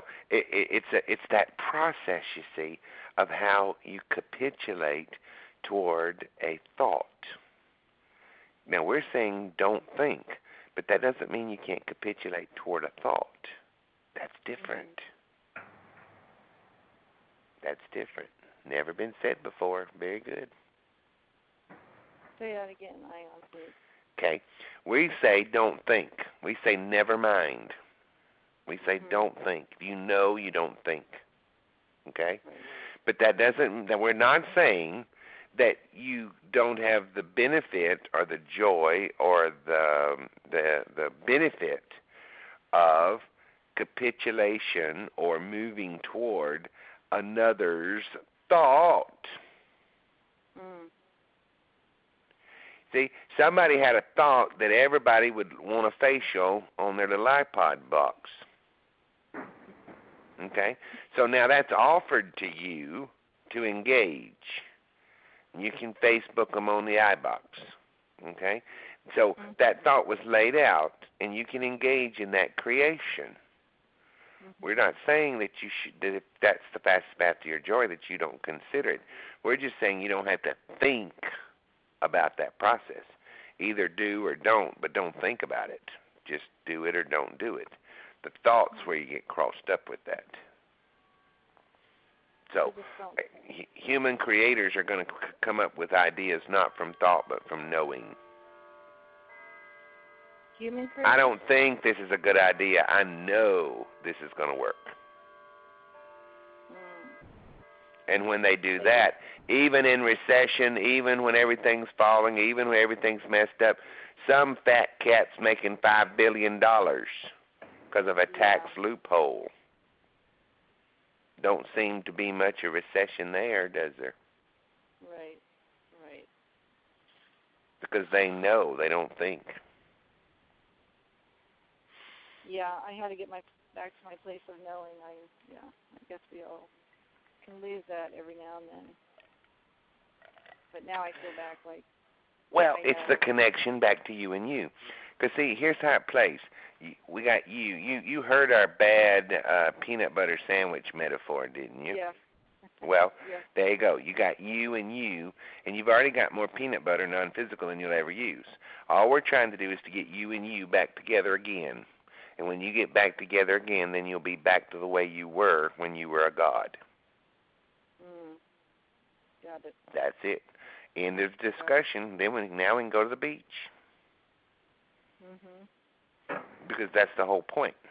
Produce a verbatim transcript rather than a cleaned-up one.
it, it, it's a, it's that process, you see, of how you capitulate toward a thought. Now we're saying don't think, but that doesn't mean you can't capitulate toward a thought. That's different. That's different. Never been said before. Very good. Say that again, Ion, please. Okay. We say don't think. We say never mind. We say Mm-hmm. don't think. If you know, you don't think. Okay? But that doesn't, that we're not saying that you don't have the benefit or the joy or the the the benefit of capitulation or moving toward another's thought. Mm. See, somebody had a thought that everybody would want a facial on their little iPod box. Okay? So now that's offered to you to engage. You can Facebook them on the iBox. Okay? So Mm-hmm. that thought was laid out, and you can engage in that creation. Mm-hmm. We're not saying that you should, that if that's the fastest path to your joy, that you don't consider it. We're just saying you don't have to think about that process. Either do or don't, but don't think about it. Just do it or don't do it. The thought's where you get crossed up with that. So h- human creators are going to c- come up with ideas not from thought but from knowing. Human creators? I don't think this is a good idea. I know this is going to work. Mm. And when they do that, even in recession, even when everything's falling, even when everything's messed up, some fat cat's making five billion dollars because of a tax Yeah. loophole. Don't seem to be much of a recession there, does there? Right, right. Because they know, they don't think. Yeah, I had to get my back to my place of knowing. I yeah, I guess we all can lose that every now and then. But now I feel back like. Well, I it's know. the connection back to you and you. Because see, here's how it plays. We got you. You you heard our bad uh, peanut butter sandwich metaphor, didn't you? Yeah. Well, yeah. there you go. You got you and you, and you've already got more peanut butter non-physical than you'll ever use. All we're trying to do is to get you and you back together again. And when you get back together again, then you'll be back to the way you were when you were a god. Mm. Got it. That's it. End of discussion. Then we now we can go to the beach. Mhm. Because that's the whole point.